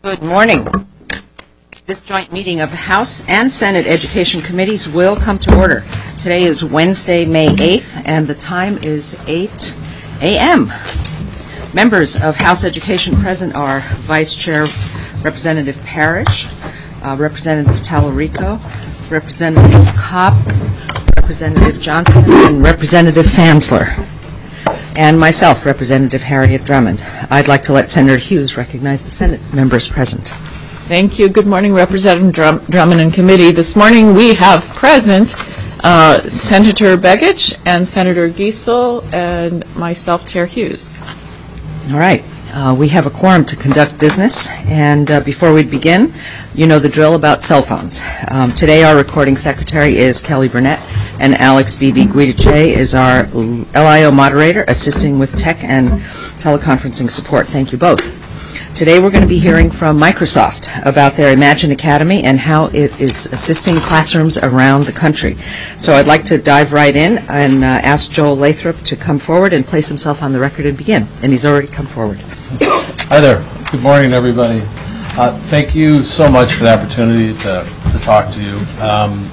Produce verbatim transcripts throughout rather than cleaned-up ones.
Good morning. This joint meeting of the House and Senate Education Committees will come to order. Today is Wednesday, May eighth, and the time is eight a m Members of House Education present are Vice Chair Representative Parrish, uh, Representative Tallarico, Representative Kopp, Representative Johnson, and Representative Fansler, and myself, Representative Harriet Drummond. I'd like to let Senator Hughes recognize the Senate members present. Thank you. Good morning, Representative Drum Drummond and committee. This morning we have present uh, Senator Begich and Senator Giesel and myself, Chair Hughes. All right. Uh, we have a quorum to conduct business, and uh, before we begin, you know the drill about cell phones. Um, today our recording secretary is Kelly Burnett, and Alex Bibi Guidice is our L I O moderator, assisting with tech and teleconferencing support. Thank you both. Today we're going to be hearing from Microsoft about their Imagine Academy and how it is assisting classrooms around the country. So I'd like to dive right in and uh, ask Joel Lathrop to come forward and place himself on the record and begin. And he's already come forward. Hi there. Good morning, everybody. Uh, thank you so much for the opportunity to, to talk to you. Um,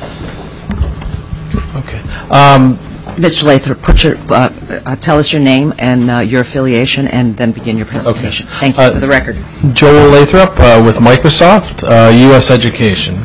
okay. Um, Mister Lathrop, put your, uh, uh, tell us your name and uh, your affiliation, and then begin your presentation. Okay. Thank you uh, for the record. Joel Lathrop uh, with Microsoft, uh, U S Education.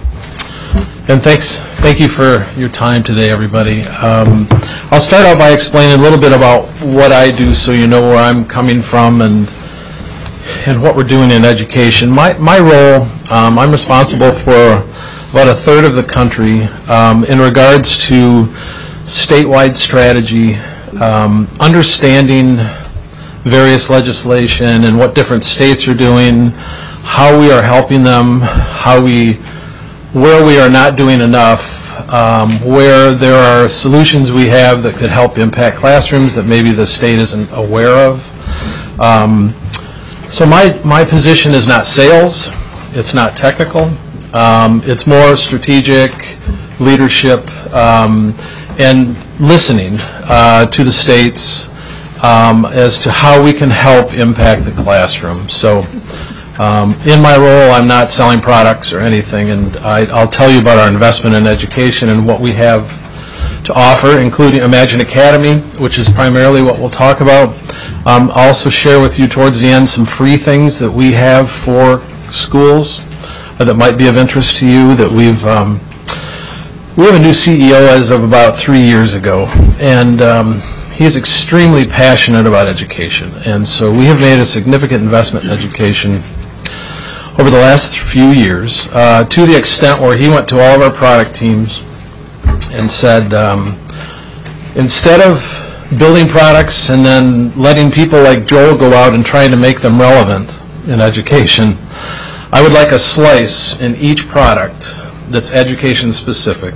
And thanks, thank you for your time today, everybody. Um, I'll start out by explaining a little bit about what I do so you know where I'm coming from and and what we're doing in education. My, my role, um, I'm responsible for about a third of the country um, in regards to statewide strategy, um, understanding various legislation and what different states are doing, how we are helping them, how we, where we are not doing enough, um, where there are solutions we have that could help impact classrooms that maybe the state isn't aware of. Um, so my, my position is not sales, it's not technical, um, it's more strategic leadership, um, and listening uh, to the states um, as to how we can help impact the classroom. So um, in my role, I'm not selling products or anything, and I, I'll tell you about our investment in education and what we have to offer, including Imagine Academy, which is primarily what we'll talk about. Um, I'll also share with you towards the end some free things that we have for schools uh, that might be of interest to you that we've um, We have a new C E O as of about three years ago, and um, he is extremely passionate about education. And so we have made a significant investment in education over the last few years, uh, to the extent where he went to all of our product teams and said, um, instead of building products and then letting people like Joel go out and trying to make them relevant in education, I would like a slice in each product that's education specific,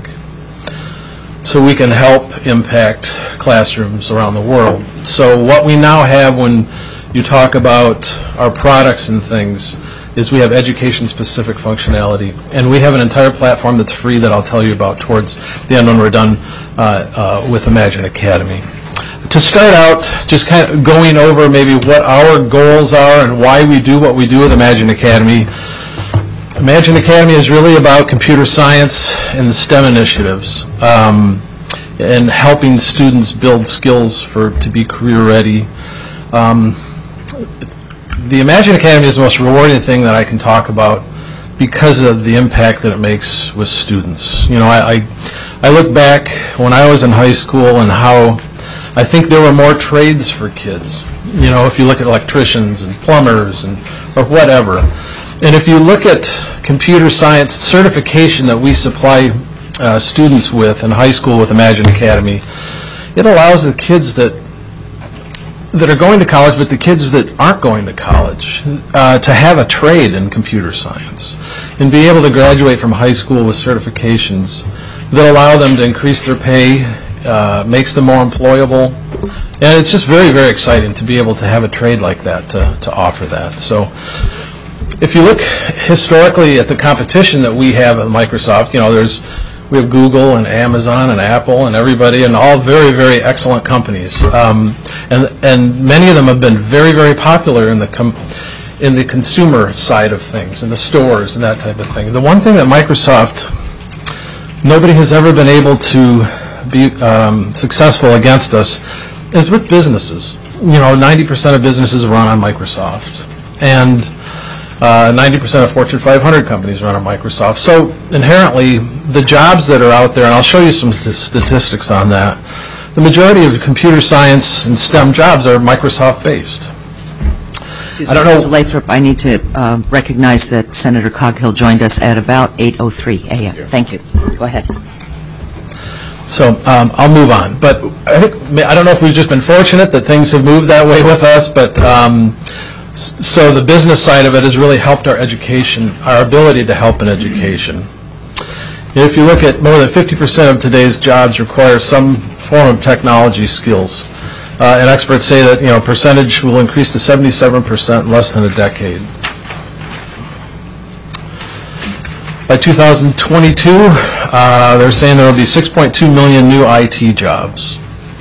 so we can help impact classrooms around the world. So what we now have when you talk about our products and things is we have education specific functionality, and we have an entire platform that's free that I'll tell you about towards the end when we're done uh, uh, with Imagine Academy. To start out, just kind of going over maybe what our goals are and why we do what we do with Imagine Academy. Imagine Academy is really about computer science and the STEM initiatives, um, and helping students build skills for to be career ready. Um, the Imagine Academy is the most rewarding thing that I can talk about because of the impact that it makes with students. You know, I, I, I look back when I was in high school and how I think there were more trades for kids. You know, if you look at electricians and plumbers and or whatever. And if you look at computer science certification that we supply uh, students with in high school with Imagine Academy, it allows the kids that that are going to college, but the kids that aren't going to college, uh, to have a trade in computer science and be able to graduate from high school with certifications that allow them to increase their pay, uh, makes them more employable. And it's just very, very exciting to be able to have a trade like that, to, to offer that. So if you look historically at the competition that we have at Microsoft, you know, there's we have Google and Amazon and Apple and everybody, and all very, very excellent companies. Um, and and many of them have been very, very popular in the com in the consumer side of things, in the stores and that type of thing. The one thing that Microsoft, nobody has ever been able to be um, successful against us is with businesses. You know, ninety percent of businesses run on Microsoft, and uh, ninety percent of Fortune five hundred companies run on Microsoft. So inherently, the jobs that are out there, and I'll show you some st- statistics on that, the majority of computer science and STEM jobs are Microsoft-based. Excuse I don't me, know. Mister Lathrop, I need to uh, recognize that Senator Coghill joined us at about eight oh three a.m. Thank you. Go ahead. So um, I'll move on. But I think, I don't know if we've just been fortunate that things have moved that way with us, but um, s- so the business side of it has really helped our education, our ability to help in education. And if you look at more than fifty percent of today's jobs require some form of technology skills. Uh, and experts say that, you know, percentage will increase to seventy-seven percent in less than a decade. By two thousand twenty-two, uh, they're saying there will be six point two million new I T jobs.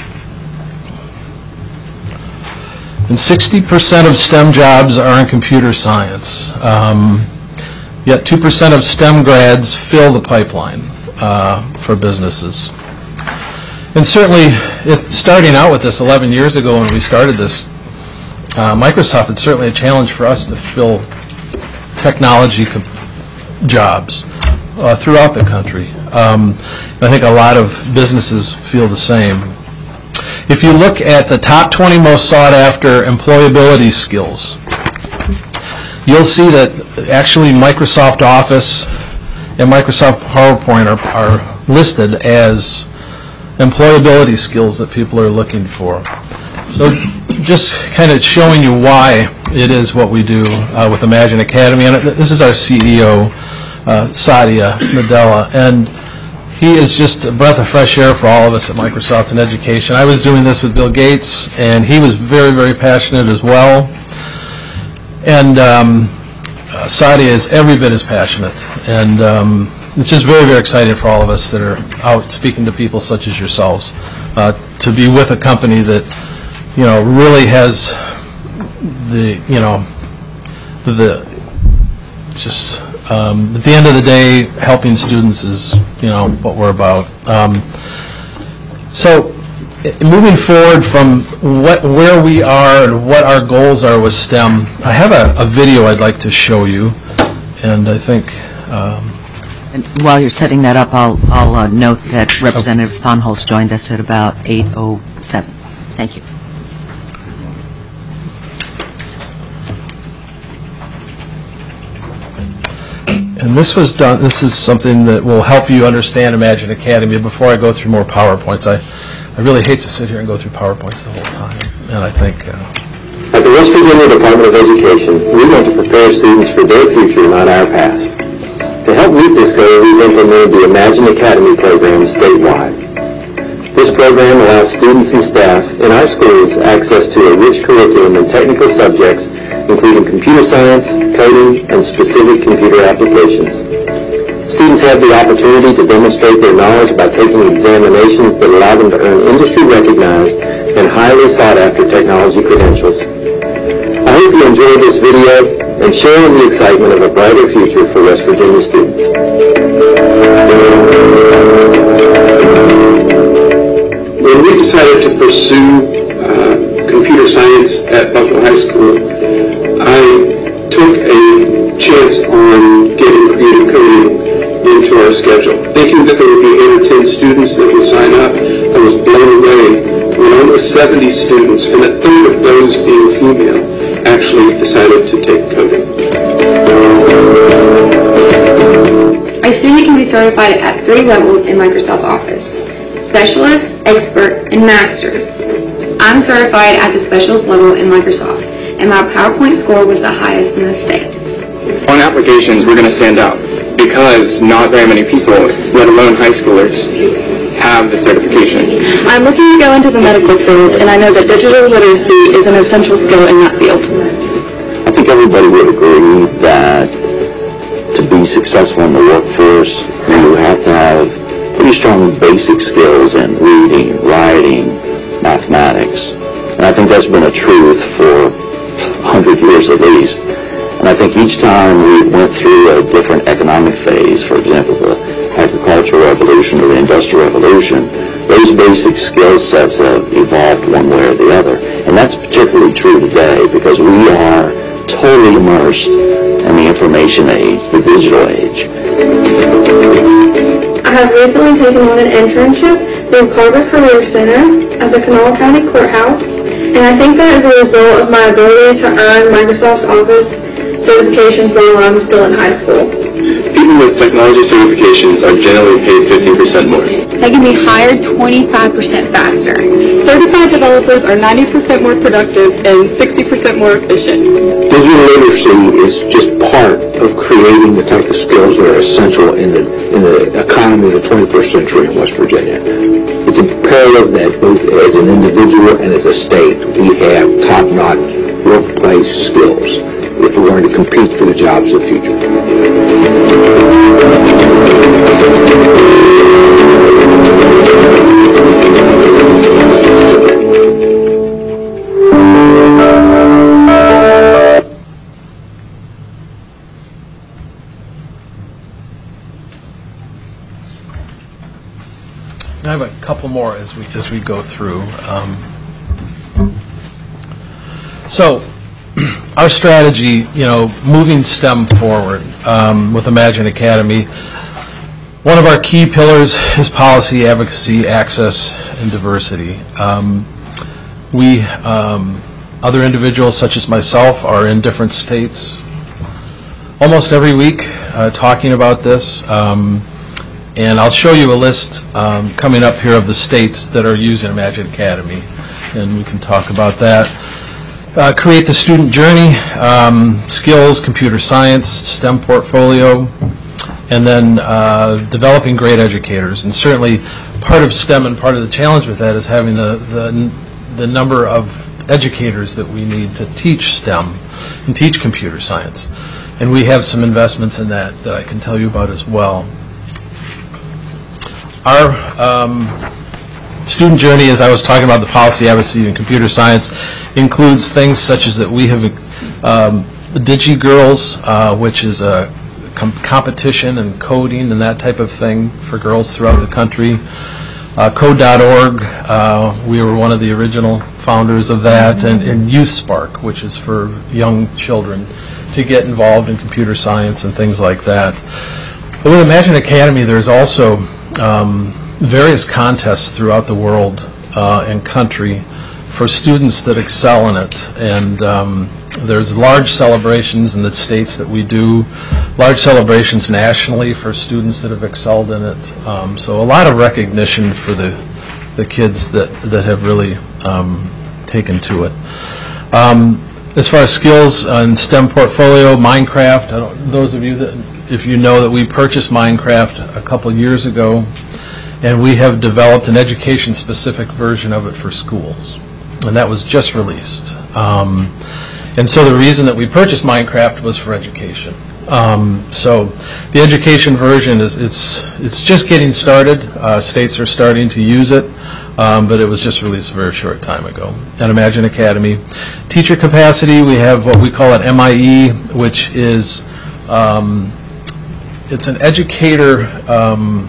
And sixty percent of STEM jobs are in computer science. Um, yet two percent of STEM grads fill the pipeline uh, for businesses. And certainly, it, starting out with this eleven years ago when we started this, uh, Microsoft, it's certainly a challenge for us to fill technology co- jobs uh, throughout the country. Um, I think a lot of businesses feel the same. If you look at the top twenty most sought after employability skills, you'll see that actually Microsoft Office and Microsoft PowerPoint are, are listed as employability skills that people are looking for. So just kind of showing you why it is what we do uh, with Imagine Academy. And this is our C E O, uh, Satya Nadella, and he is just a breath of fresh air for all of us at Microsoft in education. I was doing this with Bill Gates, and he was very, very passionate as well. And um, uh, Satya is every bit as passionate. And um, it's just very, very exciting for all of us that are out speaking to people such as yourselves, uh, to be with a company that, you know, really has the, you know, the, just, um, at the end of the day, helping students is, you know, what we're about. Um, so, i- moving forward from what, where we are and what our goals are with STEM, I have a, a video I'd like to show you, and I think, um, And while you're setting that up, I'll, I'll uh, note that Representative Sponholz joined us at about eight oh seven. Thank you. And this was done, this is something that will help you understand Imagine Academy. Before I go through more PowerPoints, I, I really hate to sit here and go through PowerPoints the whole time. And I think... Uh, At the West Virginia Department of Education, we want to prepare students for their future, not our past. To help meet this goal, we've implemented the Imagine Academy program statewide. This program allows students and staff in our schools access to a rich curriculum in technical subjects, including computer science, coding, and specific computer applications. Students have the opportunity to demonstrate their knowledge by taking examinations that allow them to earn industry-recognized and highly sought-after technology credentials. I hope you enjoyed this video and share in the excitement of a brighter future for West Virginia students. When we decided to pursue uh, computer science at Buffalo High School, I took a chance on getting creative coding into our schedule. Thinking that there would be eight or ten students that would sign up, I was blown away when almost seventy students, and a third of those being female, actually decided to take coding. A student can be certified at three levels in Microsoft Office: Specialist, Expert, and Masters. I'm certified at the Specialist level in Microsoft, and my PowerPoint score was the highest in the state. On applications, we're going to stand out because not very many people, let alone high schoolers, have the certification. I'm looking to go into the medical field, and I know that digital literacy is an essential skill in that field. I think everybody would agree that to be successful in the workforce, you have to have pretty strong basic skills in reading, writing, mathematics. And I think that's been a truth for a hundred years at least. And I think each time we went through a different economic phase, for example, the agricultural revolution or the industrial revolution, those basic skill sets have evolved one way or the other. And that's particularly true today because we are totally immersed in the information age, the digital age. I have recently taken on an internship through Carver Career Center at the Kanawha County Courthouse, and I think that is a result of my ability to earn Microsoft Office certifications while I'm still in high school. People with technology certifications are generally paid fifteen percent more. They can be hired twenty-five percent faster. Certified developers are ninety percent more productive and sixty percent more efficient. Digital literacy is just part of creating the type of skills that are essential in the in the economy of the twenty-first century in West Virginia. It's imperative that both as an individual and as a state we have top-notch workplace skills if we're going to compete for the jobs of the future. I have a couple more as we as we go through. Um, so, our strategy, you know, moving STEM forward um, with Imagine Academy. One of our key pillars is policy, advocacy, access, and diversity. Um, we, um, other individuals such as myself, are in different states almost every week uh, talking about this. Um, And I'll show you a list um, coming up here of the states that are using Imagine Academy, and we can talk about that. Uh, create the student journey, um, skills, computer science, STEM portfolio, and then uh, developing great educators. And certainly part of STEM and part of the challenge with that is having the, the, the number of educators that we need to teach STEM and teach computer science. And we have some investments in that that I can tell you about as well. Our um, student journey, as I was talking about the policy, advocacy, and computer science, includes things such as that we have um, Digi Girls, uh, which is a com competition and coding and that type of thing for girls throughout the country. Uh, Code dot org, uh, we were one of the original founders of that, and, and Youth Spark, which is for young children to get involved in computer science and things like that. But with Imagine Academy, there's also Um, various contests throughout the world uh, and country for students that excel in it. And um, there's large celebrations in the states that we do, large celebrations nationally for students that have excelled in it. Um, so a lot of recognition for the, the kids that, that have really um, taken to it. Um, as far as skills in STEM portfolio, Minecraft, I don't, those of you that if you know that we purchased Minecraft a couple years ago, and we have developed an education-specific version of it for schools, and that was just released. Um, and so the reason that we purchased Minecraft was for education. Um, so the education version is it's it's just getting started. Uh, states are starting to use it, um, but it was just released a very short time ago. And Imagine Academy, teacher capacity, we have what we call an M I E, which is um, it's an educator, um,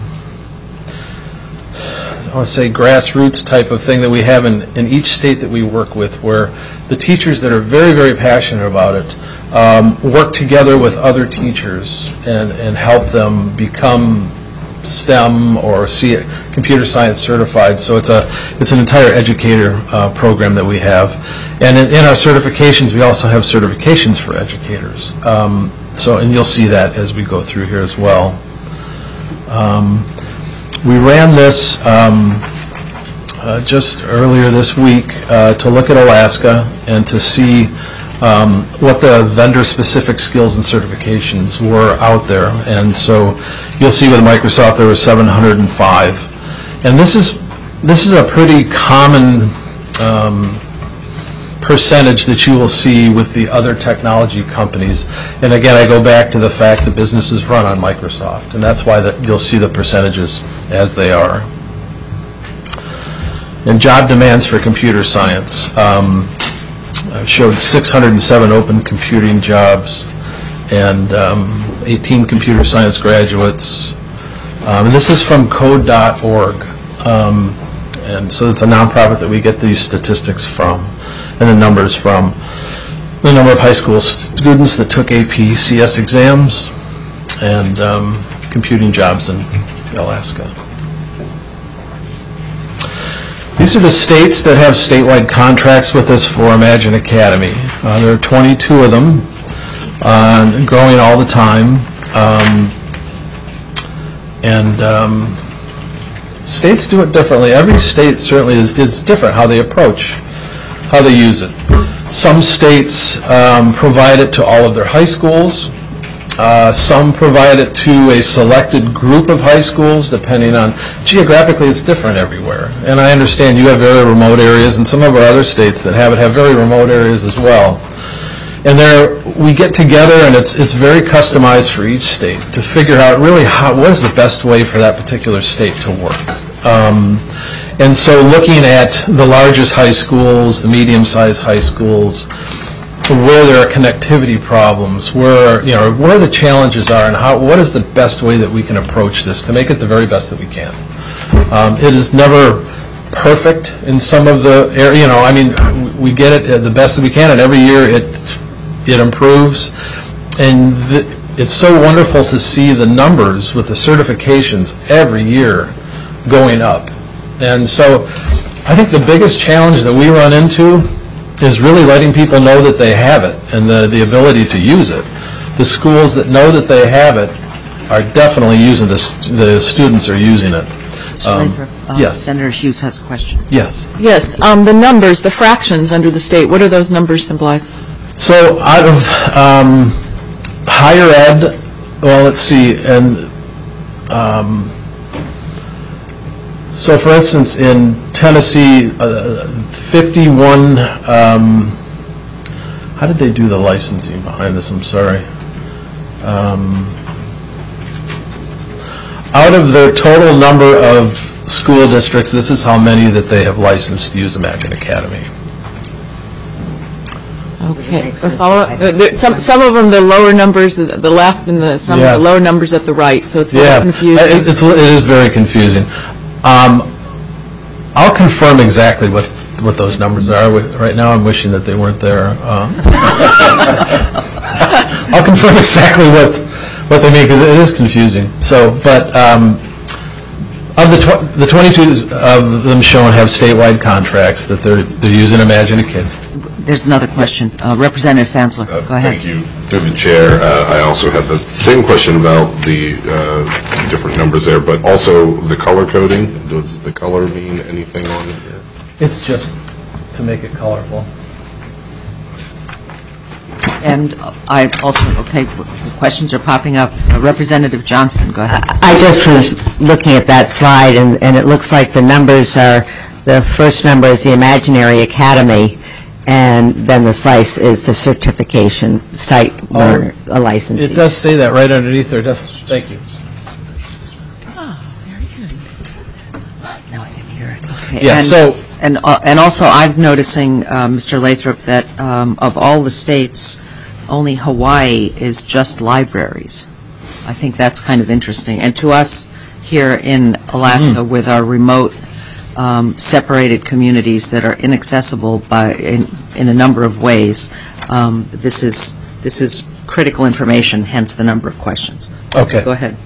I want to say grassroots type of thing that we have in, in each state that we work with, where the teachers that are very, very passionate about it um, work together with other teachers and, and help them become STEM or C computer science certified. So it's a it's an entire educator uh, program that we have. And in, in our certifications, we also have certifications for educators. Um, So, and you'll see that as we go through here as well. Um, we ran this um, uh, just earlier this week uh, to look at Alaska and to see um, what the vendor-specific skills and certifications were out there. And so you'll see with Microsoft there were seven hundred five. And this is this is a pretty common um, percentage that you will see with the other technology companies. And again, I go back to the fact that businesses run on Microsoft, and that's why that you'll see the percentages as they are. And job demands for computer science. Um, I showed six hundred seven open computing jobs. and um, eighteen computer science graduates. Um, and this is from code dot org. Um, and so it's a nonprofit that we get these statistics from and the numbers from. The number of high school students that took A P C S exams and um, computing jobs in Alaska. These are the states that have statewide contracts with us for Imagine Academy. Uh, there are twenty-two of them, uh, growing all the time. Um, and um, states do it differently. Every state certainly is, is different how they approach, how they use it. Some states um, provide it to all of their high schools. Uh, some provide it to a selected group of high schools, depending on, geographically it's different everywhere. And I understand you have very remote areas, and some of our other states that have it have very remote areas as well. And there, we get together, and it's it's very customized for each state to figure out really how, what is the best way for that particular state to work. Um, and so looking at the largest high schools, the medium-sized high schools, where there are connectivity problems, where, you know, where the challenges are, and how, what is the best way that we can approach this to make it the very best that we can. Um, it is never perfect in some of the area, you know, I mean, we get it the best that we can, and every year it it improves. And the, it's so wonderful to see the numbers with the certifications every year going up. And so I think the biggest challenge that we run into is really letting people know that they have it and the, the ability to use it. The schools that know that they have it are definitely using this, the students are using it. Um, uh, yes. Senator Hughes has a question. Yes. Yes, um, the numbers, the fractions under the state, what do those numbers symbolize? So out of um, higher ed, well, let's see, and um, so, for instance, in Tennessee, uh, fifty-one, um, how did they do the licensing behind this? I'm sorry. Um, out of their total number of school districts, this is how many that they have licensed to use Imagine Academy. Okay. A follow-up? Uh, there, some, some of them, the lower numbers at the left and the, some yeah. of the lower numbers at the right, so it's a yeah. little confusing. It, it's, it is very confusing. Um, I'll confirm exactly what what those numbers are. Right now I'm wishing that they weren't there. Uh, I'll confirm exactly what what they mean, because it is confusing. So, but um, of the tw the twenty-two of them shown have statewide contracts that they're they're using Imagine a Kid. There's another question. Uh, Representative Fansler, uh, go ahead. Thank you, through the chair. Uh, I also had the same question about the uh, different numbers there, but also the color coding. Does the color mean anything on it? It's just to make it colorful. And I also, okay, questions are popping up. Uh, Representative Johnston, go ahead. I just was looking at that slide, and, and it looks like the numbers are, the first number is the Imaginary Academy, and then the slice is the certification site learner, oh, a licensee. It does say that right underneath there. Does, thank you. Oh, very good. Now I can hear it. Okay. Yeah, and, so... And, uh, and also I'm noticing, uh, Mister Lathrop, that um, of all the states, only Hawaii is just libraries. I think that's kind of interesting. And to us here in Alaska, mm. with our remote Um, separated communities that are inaccessible by in, in a number of ways. Um, this is this is critical information, hence the number of questions. Okay. Go ahead.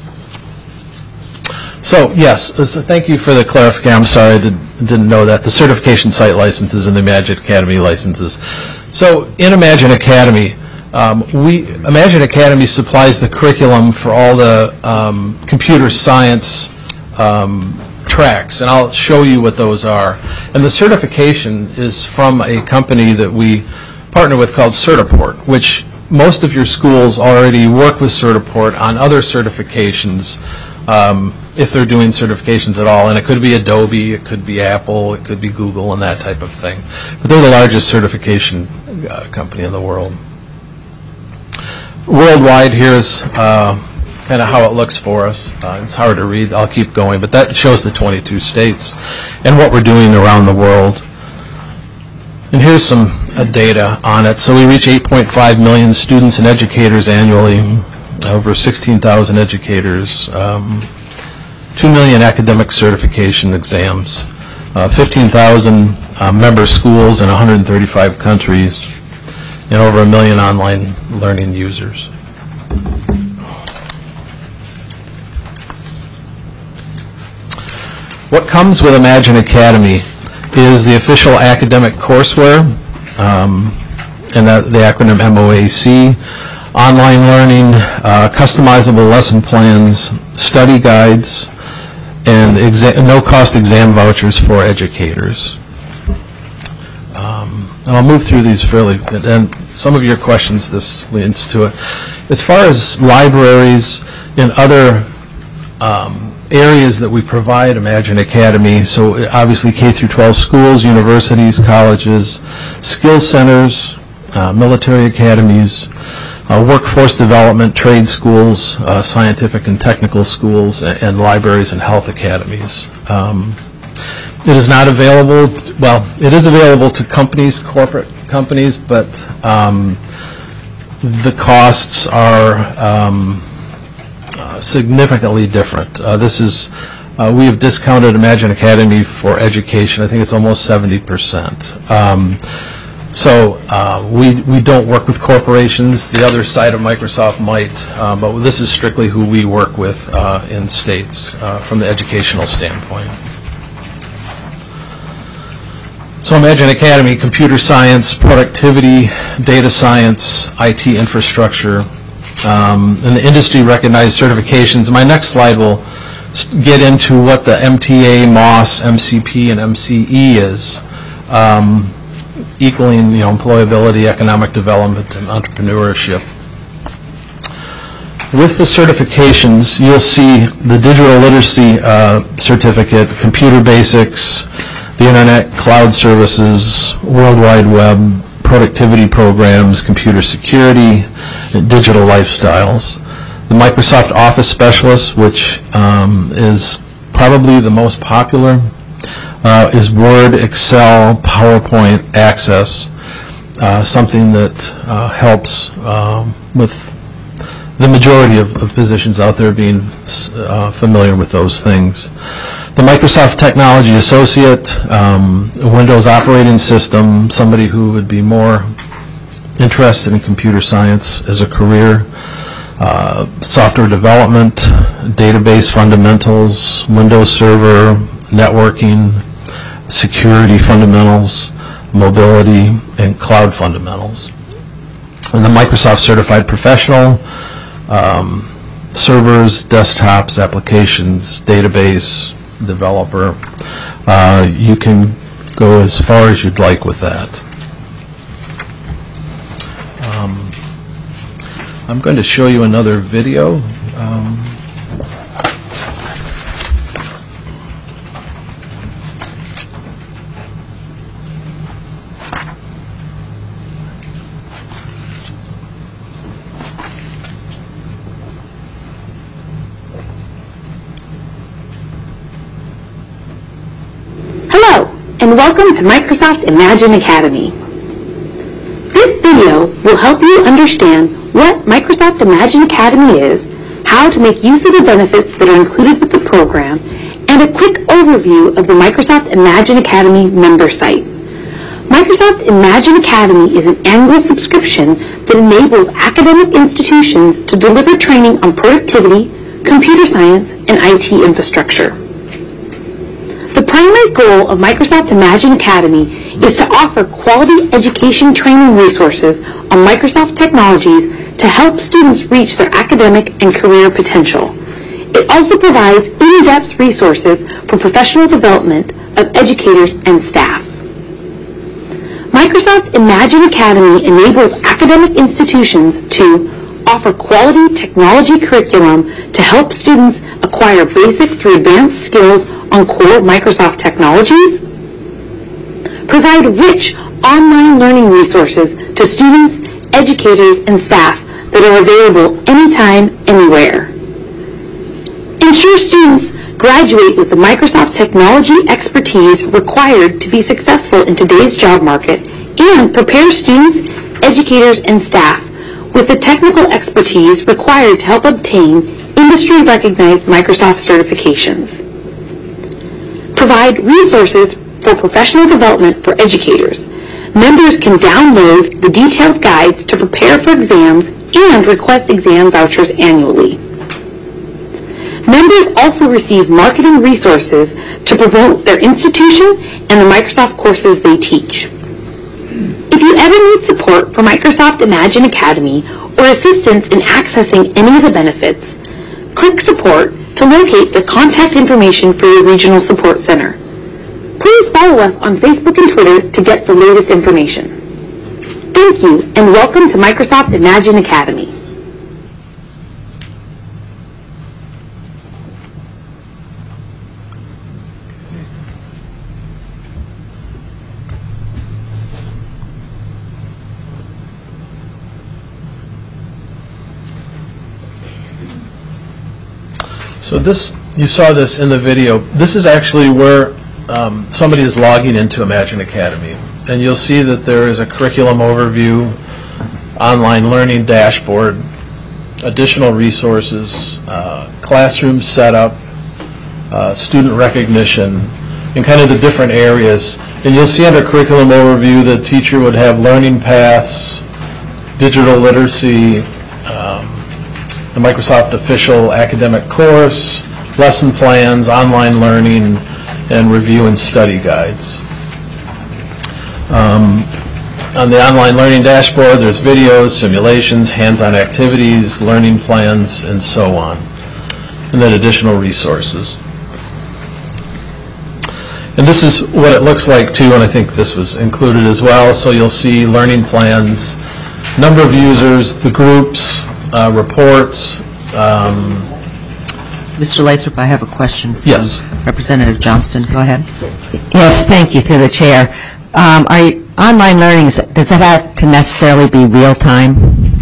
So yes, so thank you for the clarification. I'm sorry, I did, didn't know that. The certification site licenses and the Imagine Academy licenses. So in Imagine Academy, um, we Imagine Academy supplies the curriculum for all the um, computer science um, tracks, and I'll show you what those are. And the certification is from a company that we partner with called Certiport, which most of your schools already work with Certiport on other certifications, um, if they're doing certifications at all. And it could be Adobe, it could be Apple, it could be Google, and that type of thing. But they're the largest certification uh, company in the world. Worldwide, here's uh, kind of how it looks for us. Uh, it's hard to read. I'll keep going, but that shows the twenty-two states and what we're doing around the world. And here's some uh, data on it. So we reach eight point five million students and educators annually, over sixteen thousand educators, um, two million academic certification exams, uh, fifteen thousand uh, member schools in one hundred thirty-five countries, and over a million online learning users. What comes with Imagine Academy is the official academic courseware, um, and that, the acronym M O A C, online learning, uh, customizable lesson plans, study guides, and exa- no-cost exam vouchers for educators. Um, and I'll move through these fairly, and some of your questions this leads to it. As far as libraries and other um, areas that we provide Imagine Academy, so obviously K through twelve schools, universities, colleges, skills centers, uh, military academies, uh, workforce development, trade schools, uh, scientific and technical schools, and, and libraries and health academies. Um, it is not available, t- well, it is available to companies, corporate companies, but um, the costs are um, uh, significantly different. Uh, this is, uh, we have discounted Imagine Academy for education. I think it's almost seventy percent. Um, so uh, we, we don't work with corporations. The other side of Microsoft might, uh, but this is strictly who we work with uh, in states uh, from the educational standpoint. So Imagine Academy, computer science, productivity, data science, I T infrastructure, um, and the industry-recognized certifications. My next slide will get into what the M T A, M O S, M C P, and M C E is, um, equaling, you know, employability, economic development, and entrepreneurship. With the certifications, you'll see the digital literacy uh, certificate, computer basics, the internet, cloud services, World Wide Web, productivity programs, computer security, and digital lifestyles. The Microsoft Office Specialist, which um, is probably the most popular, uh, is Word, Excel, PowerPoint, Access, uh, something that uh, helps um, with the majority of, of positions out there being uh, familiar with those things. The Microsoft Technology Associate, um, a Windows operating system, somebody who would be more interested in computer science as a career, uh, software development, database fundamentals, Windows Server, networking, security fundamentals, mobility, and cloud fundamentals. And the Microsoft Certified Professional, um, servers, desktops, applications, database, developer. Uh, you can go as far as you'd like with that. Um, I'm going to show you another video. Um, and welcome to Microsoft Imagine Academy. This video will help you understand what Microsoft Imagine Academy is, how to make use of the benefits that are included with the program, and a quick overview of the Microsoft Imagine Academy member site. Microsoft Imagine Academy is an annual subscription that enables academic institutions to deliver training on productivity, computer science, and I T infrastructure. The primary goal of Microsoft Imagine Academy is to offer quality education training resources on Microsoft technologies to help students reach their academic and career potential. It also provides in-depth resources for professional development of educators and staff. Microsoft Imagine Academy enables academic institutions to offer quality technology curriculum to help students acquire basic through advanced skills on core Microsoft technologies, provide rich online learning resources to students, educators, and staff that are available anytime, anywhere. Ensure students graduate with the Microsoft technology expertise required to be successful in today's job market and prepares students, educators, and staff with the technical expertise required to help obtain industry-recognized Microsoft certifications. Provide resources for professional development for educators. Members can download the detailed guides to prepare for exams and request exam vouchers annually. Members also receive marketing resources to promote their institution and the Microsoft courses they teach. If you ever need support for Microsoft Imagine Academy or assistance in accessing any of the benefits, click Support to locate the contact information for your regional support center. Please follow us on Facebook and Twitter to get the latest information. Thank you, and welcome to Microsoft Imagine Academy. So this, you saw this in the video. This is actually where um, somebody is logging into Imagine Academy. And you'll see that there is a curriculum overview, online learning dashboard, additional resources, uh, classroom setup, uh, student recognition, and kind of the different areas. And you'll see under curriculum overview the teacher would have learning paths, digital literacy, um, the Microsoft official academic course, lesson plans, online learning, and review and study guides. Um, on the online learning dashboard, there's videos, simulations, hands-on activities, learning plans, and so on. And then additional resources. And this is what it looks like too, and I think this was included as well. So you'll see learning plans, number of users, the groups, Uh, reports. Um, Mister Lathrop, I have a question from Yes. Representative Johnston. Go ahead. Yes, thank you, through the chair. Um, Are you- online learning, is- does that have to necessarily be real-time?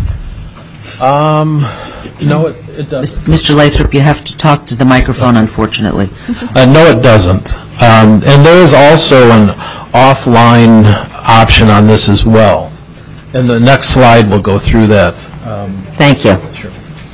um, no, it, it doesn't. Mister Lathrop, you have to talk to the microphone, unfortunately. Uh, no, it doesn't. Um, and there is also an offline option on this as well. And the next slide will go through that. Um, Thank you. Sure.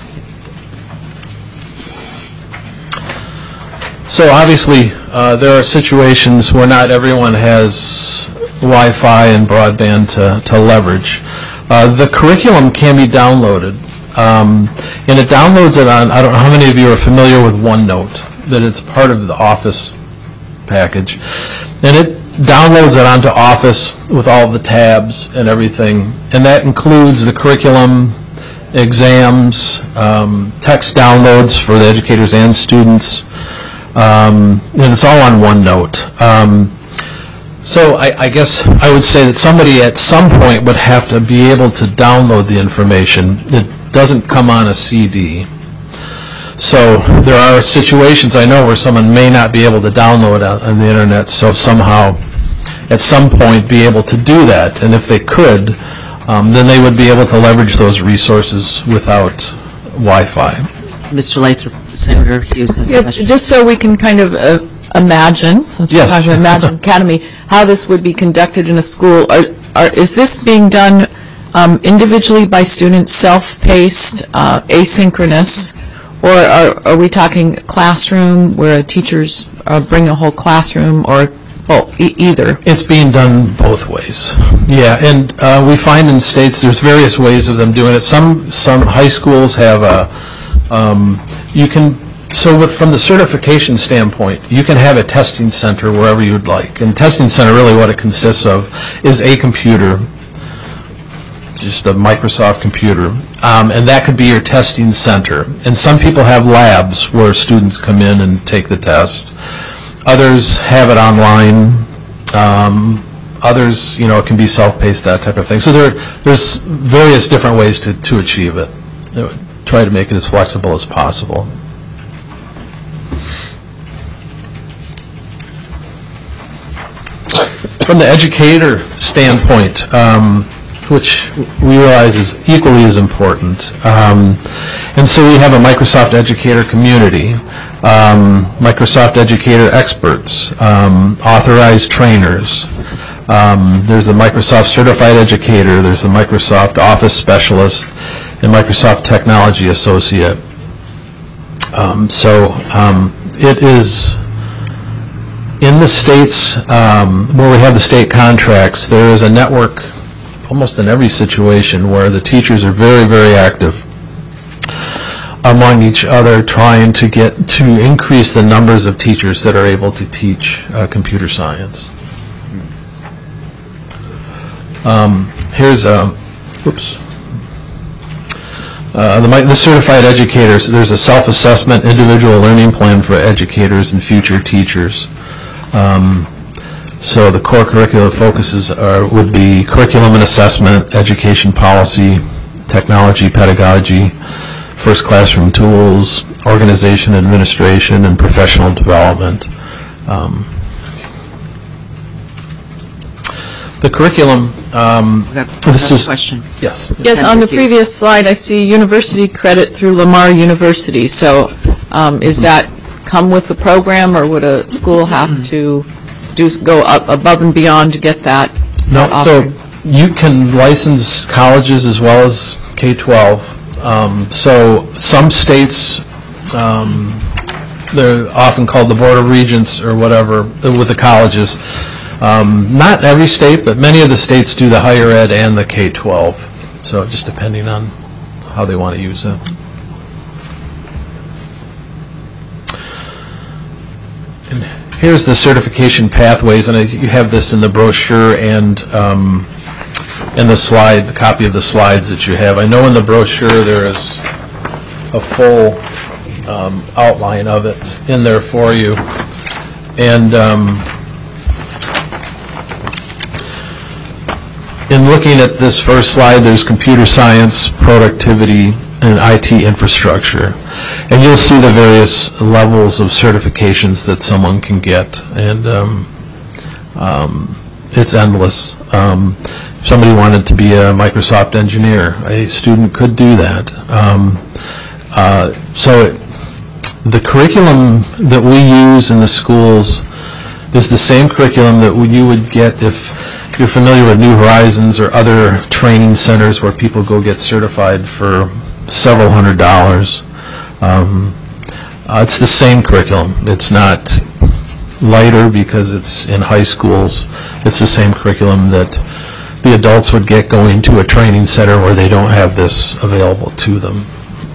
So obviously, uh, there are situations where not everyone has Wi-Fi and broadband to, to leverage. Uh, the curriculum can be downloaded, um, and it downloads it on, I don't know how many of you are familiar with OneNote, that it's part of the Office package. And it downloads it onto Office with all the tabs and everything, and that includes the curriculum, exams, um, text downloads for the educators and students, um, and it's all on OneNote. Um, so I, I guess I would say that somebody at some point would have to be able to download the information. It doesn't come on a C D. So there are situations I know where someone may not be able to download it on the internet, so somehow at some point be able to do that. And if they could, um, then they would be able to leverage those resources without Wi-Fi. Mister Lathrop, Senator Hughes has a Yeah, question. just so we can kind of uh, imagine, since we're Yes. talking about Imagine Academy, how this would be conducted in a school. Are, are, is this being done um, individually by students, self-paced, uh, asynchronous, or are, are we talking classroom where teachers uh, bring a whole classroom, or well, e- either? It's being done both ways. Yeah, and uh, we find in states there's various ways of them doing it. Some some high schools have a, um, you can, so with, from the certification standpoint, you can have a testing center wherever you'd like. And testing center, really what it consists of is a computer, just a Microsoft computer, um, and that could be your testing center. And some people have labs where students come in and take the test. Others have it online. Um, others, you know, it can be self-paced, that type of thing. So there, there's various different ways to, to achieve it. Try to make it as flexible as possible. From the educator standpoint, um, which we realize is equally as important. Um, and so we have a Microsoft Educator community, um, Microsoft Educator experts, um, authorized trainers. Um, there's the Microsoft Certified Educator, there's the Microsoft Office Specialist, and Microsoft Technology Associate. Um, so um, it is in the states um, where we have the state contracts, there is a network almost in every situation where the teachers are very, very active among each other, trying to get to increase the numbers of teachers that are able to teach uh, computer science. Um, here's a, whoops. Uh, the, the certified educators, there's a self-assessment individual learning plan for educators and future teachers. Um, so the core curricular focuses are, would be curriculum and assessment, education policy, technology, pedagogy, first classroom tools, organization, administration, and professional development. Um, the curriculum, um, this is question. Yes. Yes, on the previous slide, I see university credit through Lamar University. So um, is that come with the program, or would a school have to do go up above and beyond to get that? No, that so you can license colleges as well as K twelve. Um, so some states, um, they're often called the Board of Regents or whatever, with the colleges. Um, not every state, but many of the states do the higher ed and the K twelve. So just depending on how they want to use it. And here's the certification pathways, and I, you have this in the brochure and um, in the slide, the copy of the slides that you have. I know in the brochure there is a full um, outline of it in there for you. And um, in looking at this first slide, there's computer science, productivity, and I T infrastructure. And you'll see the various levels of certifications that someone can get. And um, um, it's endless. Um, if somebody wanted to be a Microsoft engineer, a student could do that. Um, uh, so it, the curriculum that we use in the schools is the same curriculum that you would get if you're familiar with New Horizons or other training centers where people go get certified for several hundred dollars. Um, uh, it's the same curriculum. It's not lighter because it's in high schools. It's the same curriculum that the adults would get going to a training center where they don't have this available to them.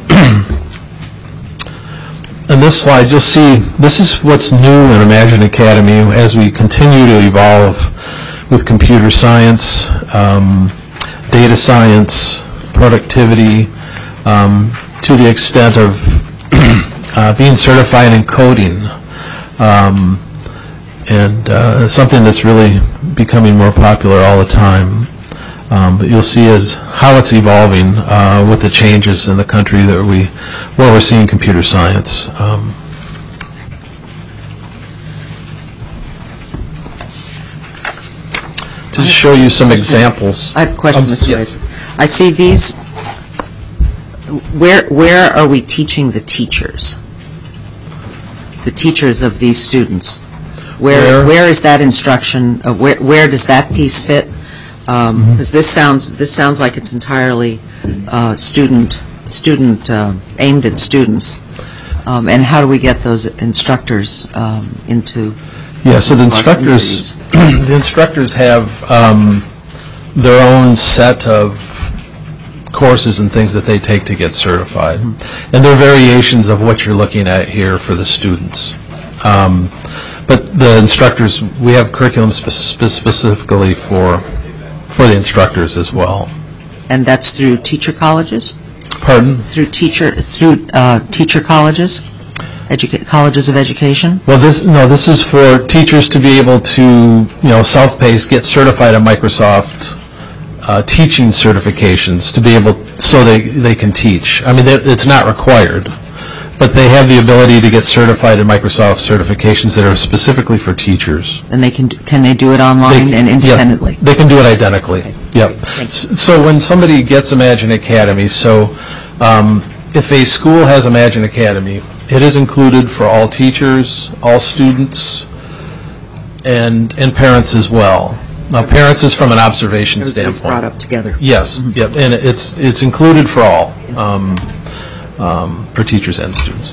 In this slide, you'll see this is what's new in Imagine Academy as we continue to evolve with computer science, um, data science, productivity, um, to the extent of uh, being certified in coding, um, and uh, something that's really becoming more popular all the time. Um, but you'll see as how it's evolving uh, with the changes in the country that we, where we're seeing computer science. Um, to show you some examples. I have a question, Um, Mister yes. Wade. I see these. Where where are we teaching the teachers? The teachers of these students. Where Where? where is that instruction? Uh, where where does that piece fit? Because um, this sounds this sounds like it's entirely uh, student student uh, aimed at students. Um, and how do we get those instructors um, into? Yeah, so the our instructors, the instructors have um, their own set of courses and things that they take to get certified. And they're variations of what you're looking at here for the students. Um, but the instructors, we have curriculum spe- spe- specifically for for the instructors as well. And that's through teacher colleges? Pardon? Through teacher through uh, teacher colleges? Educa- colleges of education? Well, this no, this is for teachers to be able to, you know, self-paced, get certified at Microsoft uh, teaching certifications to be able, so they they can teach. I mean, they, it's not required, but they have the ability to get certified in Microsoft certifications that are specifically for teachers. And they can, do- can they do it online They- and independently? Yeah, they can do it identically. Yep. S- So when somebody gets Imagine Academy, so um, if a school has Imagine Academy, it is included for all teachers, all students, and and parents as well. Now, parents is from an observation Everybody's standpoint. brought up together. Yes, yep, and it's it's included for all, um, um, for teachers and students.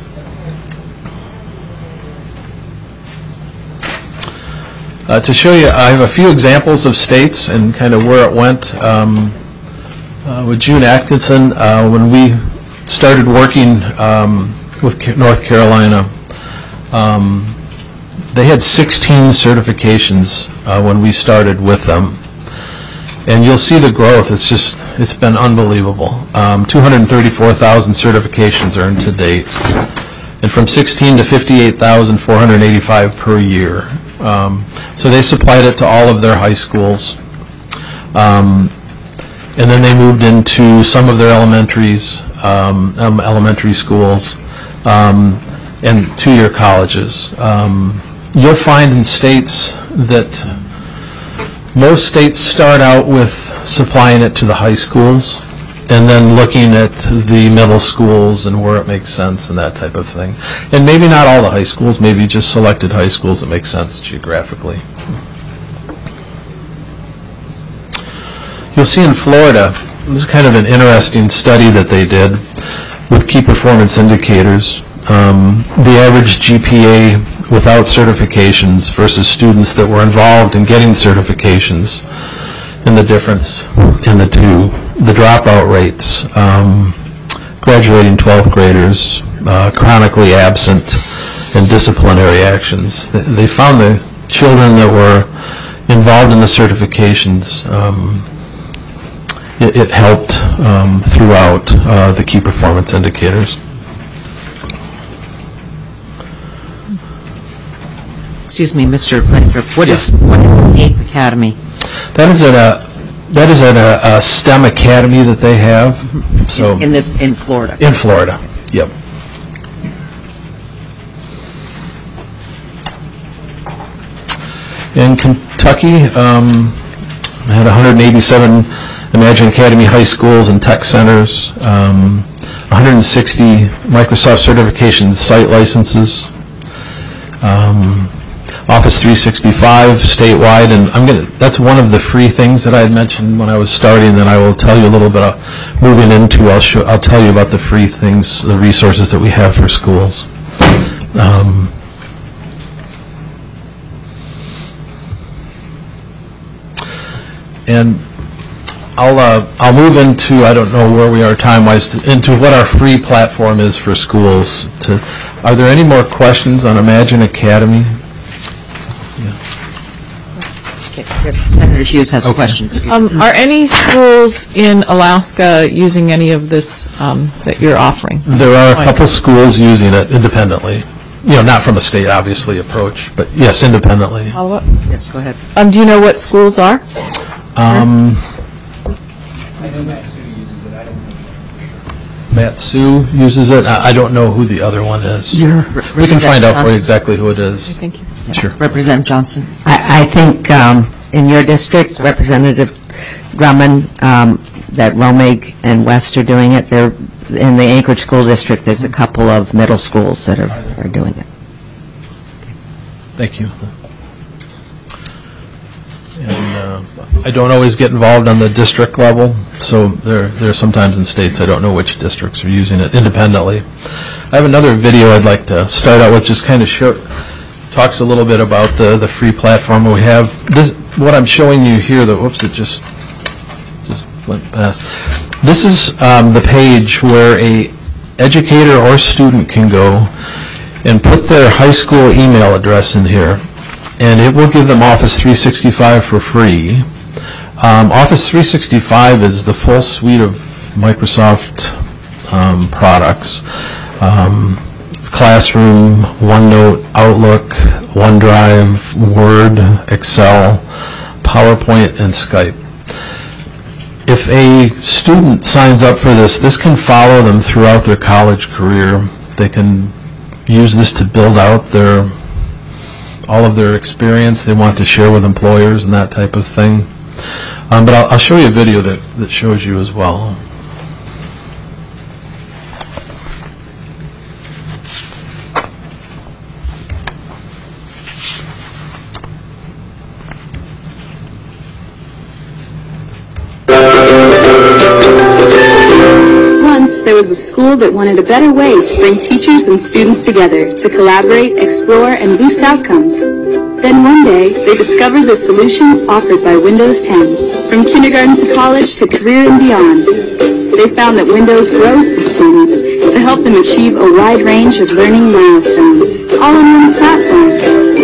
Uh, to show you, I have a few examples of states and kind of where it went. Um, uh, with June Atkinson, uh, when we started working um, with Ca- North Carolina, um, they had sixteen certifications uh, when we started with them. And you'll see the growth. It's just, it's been unbelievable. Um, two hundred thirty-four thousand certifications earned to date. And from sixteen to fifty-eight thousand four hundred eighty-five per year. Um, so they supplied it to all of their high schools. Um, and then they moved into some of their elementaries, um, um, elementary schools, um, and two-year colleges. Um, you'll find in states that most states start out with supplying it to the high schools and then looking at the middle schools and where it makes sense and that type of thing. And maybe not all the high schools, maybe just selected high schools that make sense geographically. You'll see in Florida, this is kind of an interesting study that they did with key performance indicators. Um, the average G P A without certifications versus students that were involved in getting certifications, and the difference in the two, the dropout rates, um, graduating twelfth graders, uh, chronically absent, and disciplinary actions. They, they found the children that were involved in the certifications, um, it, it helped um, throughout uh, the key performance indicators. Excuse me, Mister Lathrop, what is, what is an A P E Academy? That is at a that is at a, a STEM academy that they have. So In this, in Florida? in Florida, yep. In Kentucky, um, I had one hundred eighty-seven Imagine Academy high schools and tech centers, um, one hundred sixty Microsoft certification site licenses. Um, Office three sixty-five statewide, and I'm gonna. That's one of the free things that I had mentioned when I was starting. That I will tell you a little bit of moving into. I'll show. I'll tell you about the free things, the resources that we have for schools. Um, and I'll uh, I'll move into. I don't know where we are time-wise to, into what our free platform is for schools. To, are there any more questions on Imagine Academy? Yes, Senator Hughes has a Okay. question. Um, Are any schools in Alaska using any of this um, that you're offering? There are a couple schools using it independently. You know, not from a state, obviously, approach, but yes, independently. Follow-up? Yes, go ahead. Um, do you know what schools are? Um, I know Matt Sue uses it. I don't know. Matt Sue uses it. I I don't know who the other one is. We can find out for you exactly who it is. Thank you. Sure. Representative Johnson? I, I think um, in your district, Representative Drummond, um, that Romig and West are doing it. They're in the Anchorage School District. There's a couple of middle schools that are, are doing it. Thank you. And uh, I don't always get involved on the district level, so there, there are sometimes in states I don't know which districts are using it independently. I have another video I'd like to start out with, just kind of show, talks a little bit about the, the free platform we have. This, what I'm showing you here, the, whoops, it just, just went past. This is um, the page where a educator or student can go and put their high school email address in here, and it will give them Office three sixty-five for free. Um, Office three sixty-five is the full suite of Microsoft um, products. Um, Classroom, OneNote, Outlook, OneDrive, Word, Excel, PowerPoint, and Skype. If a student signs up for this, this can follow them throughout their college career. They can use this to build out their all of their experience they want to share with employers and that type of thing. Um, but I'll, I'll show you a video that, that shows you as well. Once there was a school that wanted a better way to bring teachers and students together to collaborate, explore, and boost outcomes. Then one day, they discovered the solutions offered by Windows ten, from kindergarten to college to career and beyond. They found that Windows grows with students to help them achieve a wide range of learning milestones, all on one platform.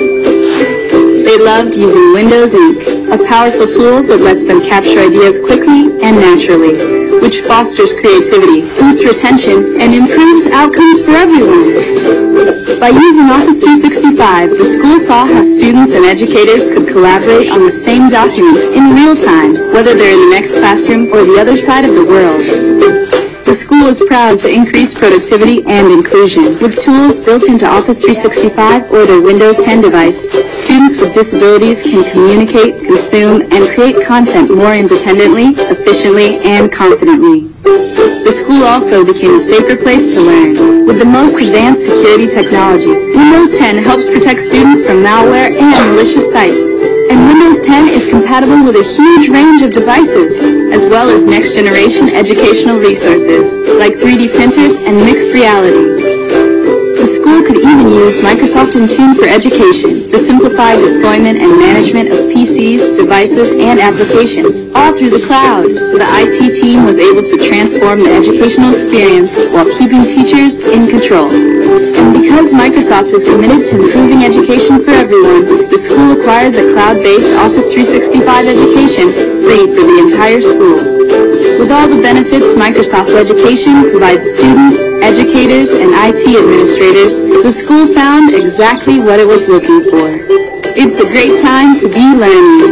They loved using Windows Ink, a powerful tool that lets them capture ideas quickly and naturally, which fosters creativity, boosts retention, and improves outcomes for everyone. By using Office three sixty-five, the school saw how students and educators could collaborate on the same documents in real time, whether they're in the next classroom or the other side of the world. The school is proud to increase productivity and inclusion. With tools built into Office three sixty-five or their Windows ten device, students with disabilities can communicate, consume, and create content more independently, efficiently, and confidently. The school also became a safer place to learn. With the most advanced security technology, Windows ten helps protect students from malware and malicious sites. And Windows ten is compatible with a huge range of devices, as well as next-generation educational resources, like three D printers and mixed reality. The school could even use Microsoft Intune for Education to simplify deployment and management of P Cs, devices, and applications, all through the cloud, so the I T team was able to transform the educational experience while keeping teachers in control. And because Microsoft is committed to improving education for everyone, the school acquired the cloud-based Office three sixty-five Education free for the entire school. With all the benefits Microsoft Education provides students, educators, and I T administrators, the school found exactly what it was looking for. It's a great time to be learning.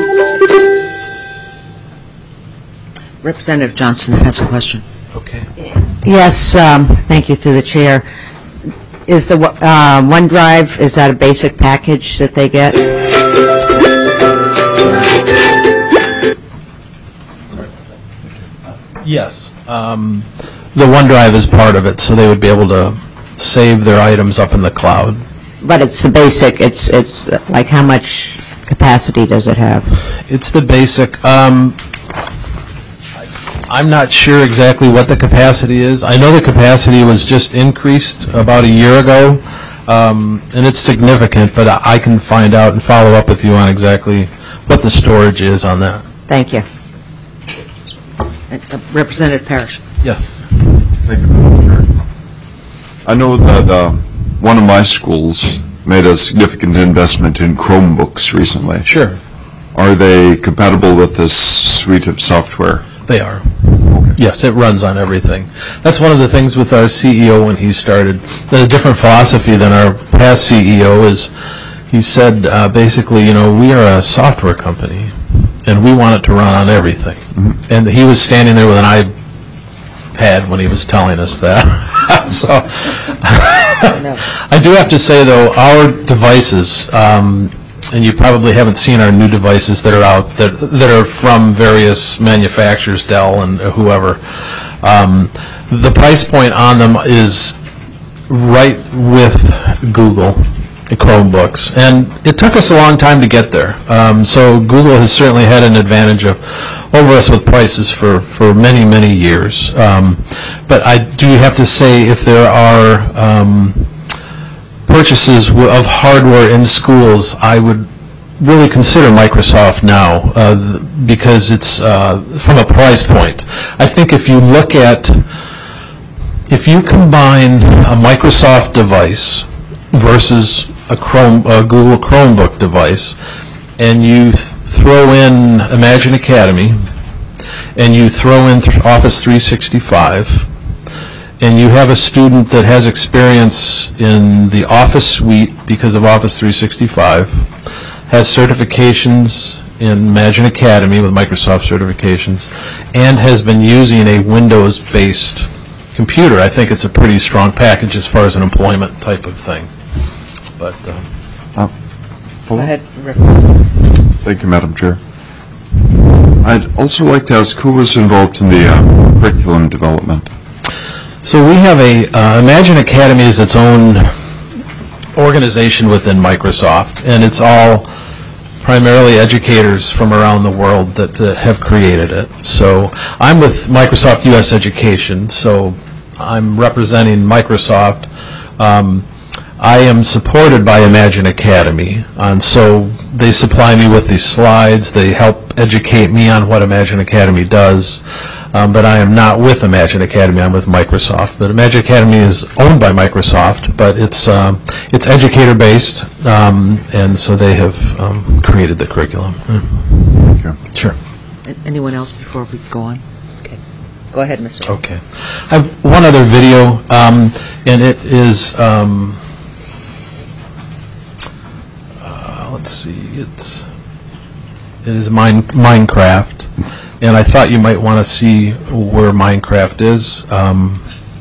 Representative Johnston has a question. Okay. Yes, um, thank you through the chair. Is the uh, OneDrive, is that a basic package that they get? Yes. Um, the OneDrive is part of it, so they would be able to save their items up in the cloud. But it's the basic, it's, it's like how much capacity does it have? It's the basic. Um, I'm not sure exactly what the capacity is. I know the capacity was just increased about a year ago, um, and it's significant, but I can find out and follow up with you on exactly what the storage is on that. Thank you. Uh, Representative Parrish. Yes. Thank you, Madam Chair. I know that uh, one of my schools made a significant investment in Chromebooks recently. Sure. Are they compatible with this suite of software? They are. Okay. Yes, it runs on everything. That's one of the things with our C E O when he started. The different philosophy than our past C E O is he said uh, basically, you know, we are a software company and we want it to run on everything. Mm-hmm. And he was standing there with an iPad when he was telling us that. So I do have to say, though, our devices, um, and you probably haven't seen our new devices that are out that that are from various manufacturers, Dell and whoever. Um, the price point on them is right with Google Chromebooks, and it took us a long time to get there. Um, so Google has certainly had an advantage of over us with prices for, for many, many years. Um, but I do have to say, if there are um, purchases of hardware in schools, I would really consider Microsoft now uh, because it's uh, from a price point. I think if you look at, if you combine a Microsoft device versus a Chrome, a Google Chromebook device, and you th throw in Imagine Academy, and you throw in th Office three sixty-five, and you have a student that has experience in the Office suite because of Office three sixty-five, has certifications in Imagine Academy with Microsoft certifications, and has been using a Windows-based computer, I think it's a pretty strong package as far as an employment type of thing. But uh, Go ahead, Rick. Thank you, Madam Chair. I'd also like to ask who was involved in the uh, curriculum development. So we have a, uh, Imagine Academy is its own organization within Microsoft, and it's all primarily educators from around the world that, that have created it. So I'm with Microsoft U S Education, so I'm representing Microsoft. Um, I am supported by Imagine Academy, and so they supply me with these slides. They help educate me on what Imagine Academy does, um, but I am not with Imagine Academy. I'm with Microsoft. But Imagine Academy is owned by Microsoft, but it's um, it's educator-based, um, and so they have um, created the curriculum. Thank you. Sure. Anyone else before we go on? Okay. Go ahead, Mister Okay. I have one other video, um, and it is... Um, Let's see, it's, it is mine, Minecraft, and I thought you might want to see where Minecraft is. Um,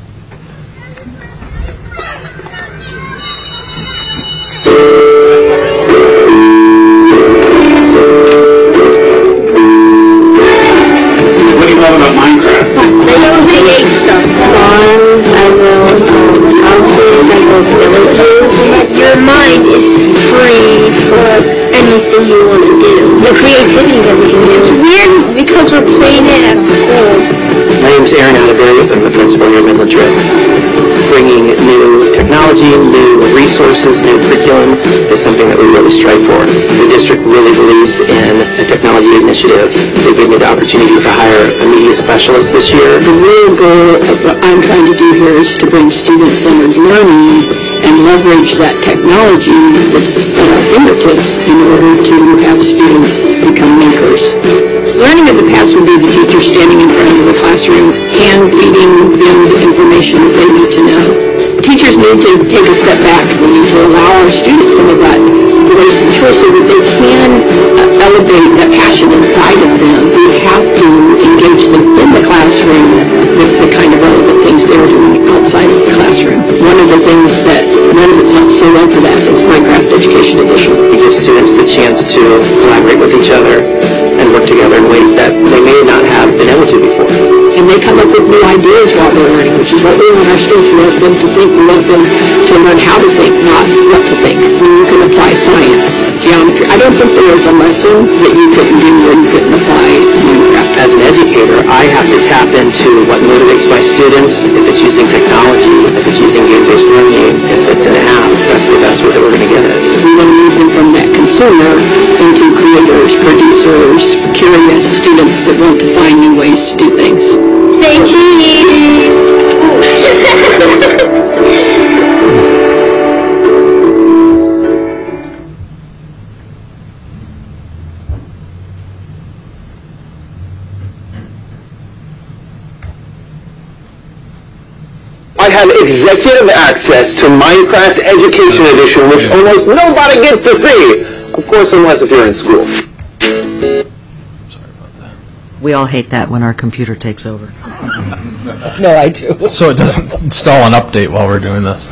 What do you love about Minecraft? I will create stuff. Farms, I will um, houses, I will villages. Your mind is free for anything you want to do. The creativity that we can do. It's weird because we're playing it at school. My name is Aaron Atterbury. I'm the principal here at Midland Trip. Bringing new technology, new resources, new curriculum is something that we really strive for. The district really believes in the technology initiative. They gave me the opportunity to hire a media specialist this year. The real goal of what I'm trying to do here is to bring student-centered learning and leverage that technology that's at our fingertips in order to have students become makers. Learning of the past would be the teacher standing in front of the classroom, hand-feeding them the information that they need to know. Teachers need to take a step back. We need to allow our students some of that voice and choice so that they can uh, elevate that passion inside of them. We have to engage them in the classroom with the kind of relevant things they're doing outside of the classroom. One of the things that lends itself so well to that is Minecraft Education Edition. It gives students the chance to collaborate with each other and work together in ways that they may not have been able to before. And they come up with new ideas while they're learning, which is what we want our students. We want them to think, we want them to learn how to think, not what to think. When you can apply science, geometry. I don't think there is a lesson that you couldn't do where you couldn't apply Minecraft. As an educator, I have to tap into what motivates my students. If it's using technology, if it's using game-based learning, if it's an app, that's the best way that we're going to get it. We want to move them from that consumer into creators, producers, curious students that want to find new ways to do things. Say cheese! I have executive access to Minecraft Education Edition, which almost nobody gets to see. Of course, unless if you're in school. We all hate that when our computer takes over. No, I do. So it doesn't install an update while we're doing this.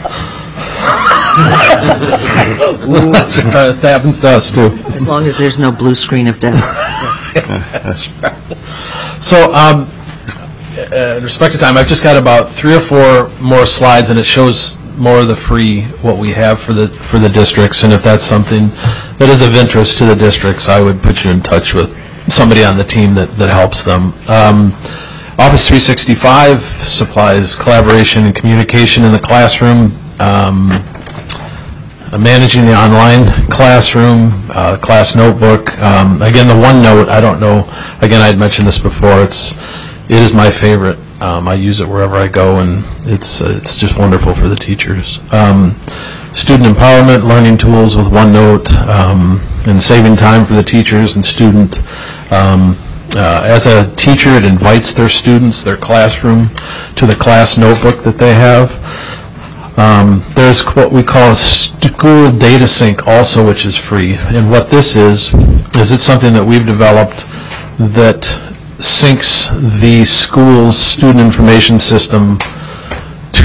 That happens to us, too. As long as there's no blue screen of death. That's right. So, um, uh, respect to time, I've just got about three or four more slides, and it shows more of the free, what we have for the for the districts, and if that's something that is of interest to the districts, I would put you in touch with somebody on the team that, that helps them. Um, Office three sixty-five supplies collaboration and communication in the classroom, um, uh, managing the online classroom, uh, class notebook. Um, again, the OneNote, I don't know, again, I'd mentioned this before, it's, it is my favorite. Um, I use it wherever I go, and it's, uh, it's just wonderful for the teachers. Um, student empowerment, learning tools with OneNote, um, and saving time for the teachers and student. Um, uh, as a teacher, it invites their students, their classroom, to the class notebook that they have. Um, there's what we call a school data sync also, which is free. And what this is, is it's something that we've developed that syncs the school's student information system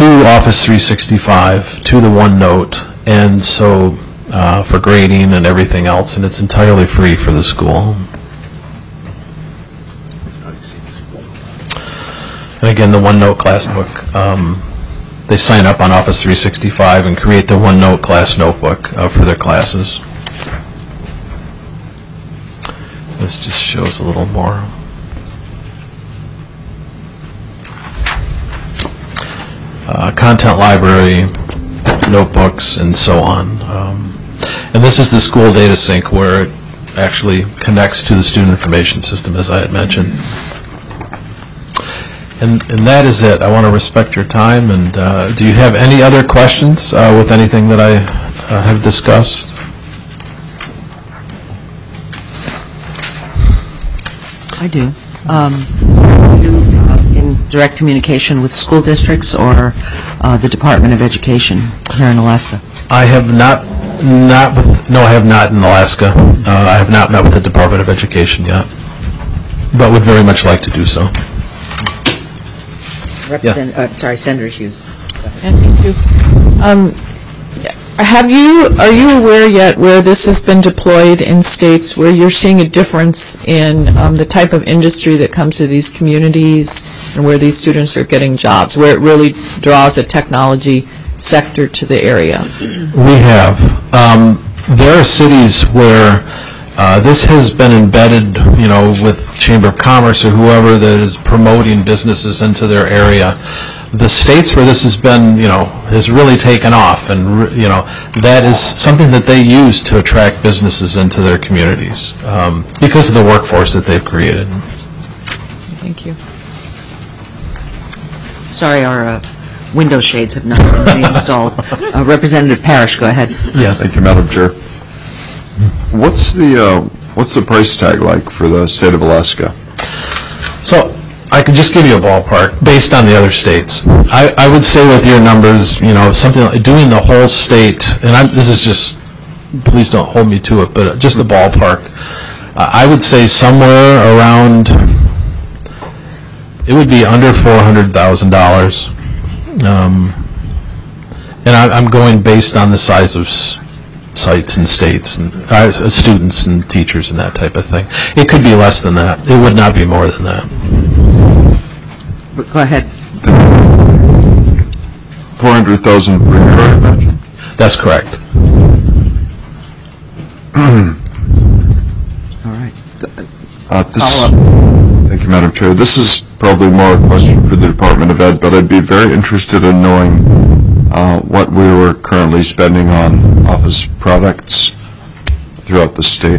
to Office three sixty-five, to the OneNote, and so uh, for grading and everything else, and it's entirely free for the school. And again, the OneNote class book, um, they sign up on Office three sixty-five and create the OneNote class notebook uh, for their classes. This just shows a little more. Uh, content library, notebooks, and so on. Um, and this is the school data sync where it actually connects to the student information system, as I had mentioned. And, and that is it. I want to respect your time. And uh, do you have any other questions uh, with anything that I uh, have discussed? I do. Um, are you uh, in direct communication with school districts or uh, the Department of Education here in Alaska? I have not, not with, no, I have not in Alaska. Uh, I have not met with the Department of Education yet, but would very much like to do so. Represent, uh, sorry, Senator Hughes. And thank you. Um, have you, are you aware yet where this has been deployed in states where you're seeing a difference in um, the type of industry that comes to these communities and where these students are getting jobs, where it really draws a technology sector to the area? We have. Um, there are cities where uh, this has been embedded, you know, with Chamber of Commerce or whoever that is promoting businesses into their area. The states where this has been, you know, has really taken off, and, you know, that is something that they use to attract businesses into their communities um, because of the workforce that they've created. Thank you. Sorry, our uh, window shades have not been installed. Uh, Representative Parrish, go ahead. Yes. Thank you, Madam Chair. What's the uh, what's the price tag like for the state of Alaska? So I can just give you a ballpark based on the other states. I, I would say with your numbers, you know, something like doing the whole state, and I'm, this is just, please don't hold me to it, but just a ballpark. Uh, I would say somewhere around, it would be under four hundred thousand dollars. Um, and I, I'm going based on the size of s sites and states and uh, students and teachers and that type of thing. It could be less than that. It would not be more than that. Go ahead. four hundred thousand per year, I imagine? That's correct. All right. Uh, this, thank you, Madam Chair. This is probably more a question for the Department of Ed, but I'd be very interested in knowing uh, what we were currently spending on office products throughout the state.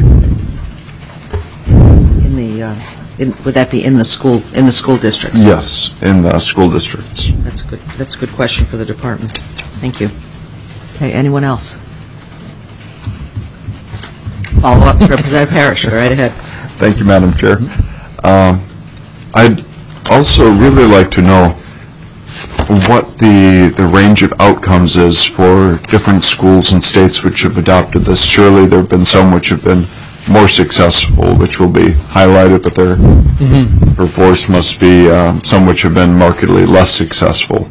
In the, uh, in, would that be in the school in the school districts? Yes, in the school districts. That's good. That's a good question for the department. Thank you. Okay. Anyone else? Follow up, Representative Parrish. Go right ahead. Thank you, Madam Chair. Um, I'd also really like to know what the the range of outcomes is for different schools and states which have adopted this. Surely there have been some which have been more successful, which will be highlighted, but there, mm-hmm. perforce must be um, some which have been markedly less successful.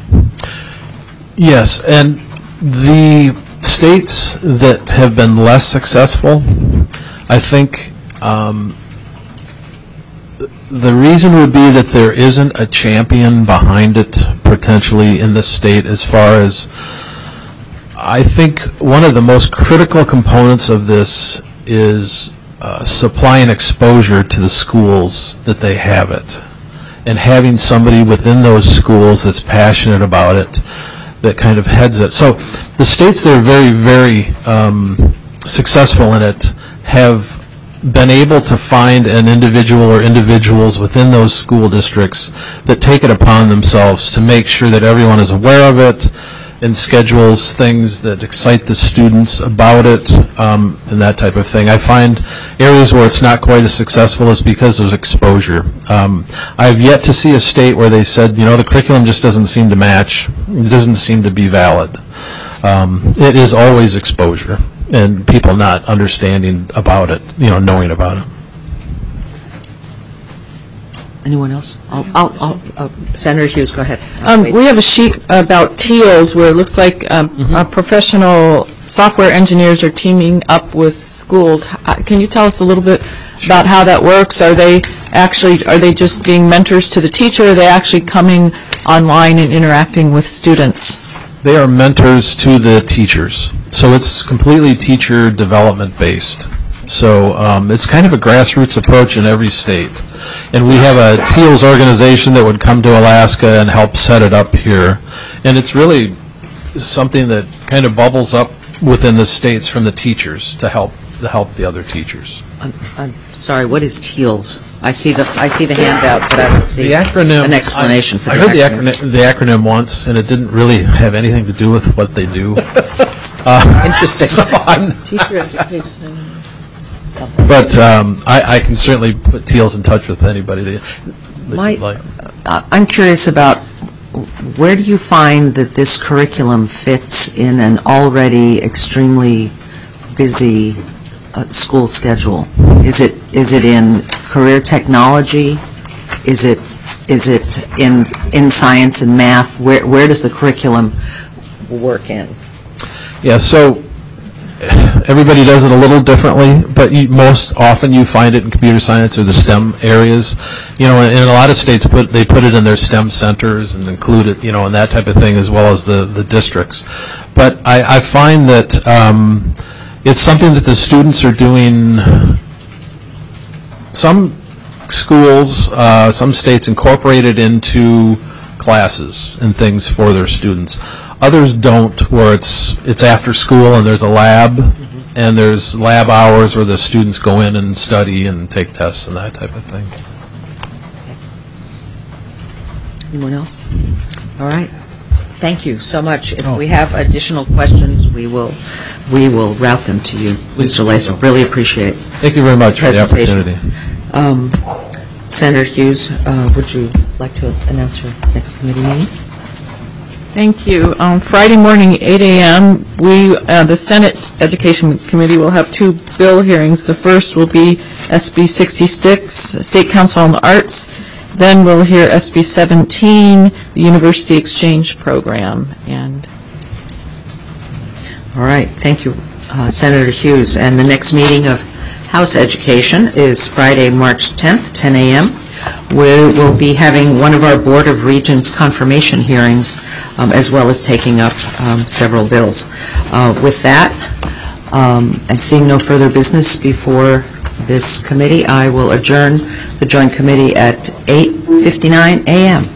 Yes, and the states that have been less successful, I think um, the reason would be that there isn't a champion behind it potentially in the state as far as, I think one of the most critical components of this is uh, supplying exposure to the schools that they have it, and having somebody within those schools that's passionate about it, that kind of heads it. So the states that are very, very um, successful in it have been able to find an individual or individuals within those school districts that take it upon themselves to make sure that everyone is aware of it and schedules things that excite the students about it, um, and that type of thing. I find areas where it's not quite as successful is because there's exposure. Um, I have yet to see a state where they said, you know, the curriculum just doesn't seem to match, it doesn't seem to be valid. Um, it is always exposure and people not understanding about it, you know, knowing about it. Anyone else? I'll, I'll, I'll, uh, Senator Hughes, go ahead. Um, we have a sheet about TEALS where it looks like um, Mm-hmm. uh, professional software engineers are teaming up with schools. H- Can you tell us a little bit about how that works? Are they actually, are they just being mentors to the teacher, or are they actually coming online and interacting with students? They are mentors to the teachers. So it's completely teacher development based. So um, it's kind of a grassroots approach in every state. And we have a TEALS organization that would come to Alaska and help set it up here. And it's really something that kind of bubbles up within the states from the teachers to help to help the other teachers. I'm, I'm sorry, what is TEALS? I see the I see the handout, but I don't see The acronym, an explanation I, for I the heard acronym. the acronym, the acronym once, and it didn't really have anything to do with what they do. uh, Interesting. So I'm, Teacher education. but um, I, I can certainly put TEALS in touch with anybody that, that My- you'd like. Uh, I'm curious about where do you find that this curriculum fits in an already extremely busy uh, school schedule? Is it is it in career technology? Is it is it in in science and math? Where where does the curriculum work in? Yeah, so everybody does it a little differently, but you, most often you find it in computer science or the STEM areas. You know, in a lot of states, put they put it in their STEM centers and include it, you know, and that type of thing, as well as the, the districts. But I, I find that um, it's something that the students are doing. Some schools, uh, some states incorporate it into classes and things for their students. Others don't, where it's it's after school and there's a lab, mm-hmm. and there's lab hours where the students go in and study and take tests and that type of thing. Anyone else? All right. Thank you so much. If Oh. we have additional questions, we will we will route them to you, Mister Lathrop. Really appreciate it. Thank you very much for the Presentation. opportunity. Um, Senator Hughes, uh, would you like to announce your next committee meeting? Thank you. Um, Friday morning, eight a.m., we, uh, the Senate Education Committee will have two bill hearings. The first will be S B sixty-six, State Council on the Arts. Then we'll hear S B seventeen, the University Exchange Program. And All right. Thank you, uh, Senator Hughes. And the next meeting of House Education is Friday, March tenth, ten a.m. We will be having one of our Board of Regents confirmation hearings, um, as well as taking up um, several bills. Uh, With that, um, and seeing no further business before this committee, I will adjourn the Joint Committee at eight fifty-nine a.m.